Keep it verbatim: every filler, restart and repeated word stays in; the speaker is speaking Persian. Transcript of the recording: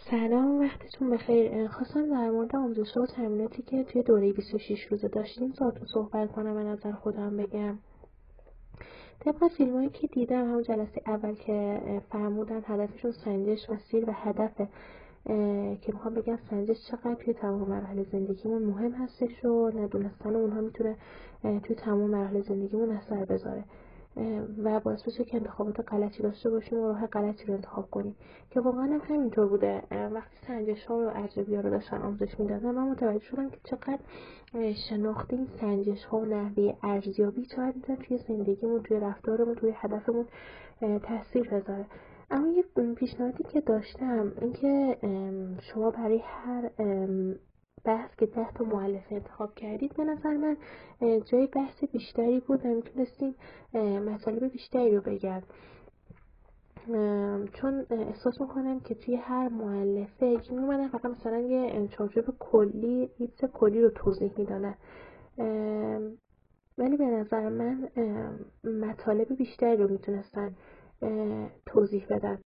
سلام، وقتتون بخیر. خواستم در مورد آموزش‌ها و تمریناتی که توی دوره بیست و شش روزه داشتیم باهاتون صحبت کنم و نظر خودم بگم. طبق فیلمایی که دیدم همون جلسه اول که فرمودن هدفشون سنجش مسیر و هدف که میخوام بگم سنجش چقدر توی تمام مراحل زندگیمون مهم هستش و ندونستن اونها میتونه توی تمام مراحل زندگیمون اثر بذاره و باعث بشه که انتخابات غلطی داشته باشیم و راه غلطی رو انتخاب کنیم، که واقعا هم همینطور بوده. وقتی سنجش ها و ارزیابی ها رو داشتن آموزش میدادن من متوجه شدم که چقدر شناخت این سنجش ها و نحوه ارزیابی چقدر میتونه توی زندگیمون، توی رفتارمون، توی هدفمون تاثیر بذاره. اما یه پیشنهادی که داشتم این که شما برای هر بحث که ده تا مؤلفه انتخاب کردید به نظر من جای بحث بیشتری بود و میتونستیم مطالب بیشتری رو بگم، چون احساس میکنم که توی هر مؤلفه که میومدن فقط مثلا یه چارچوب کلی، حدس کلی رو توضیح میدادن، ولی به نظر من مطالب بیشتری رو میتونستن توضیح بدن.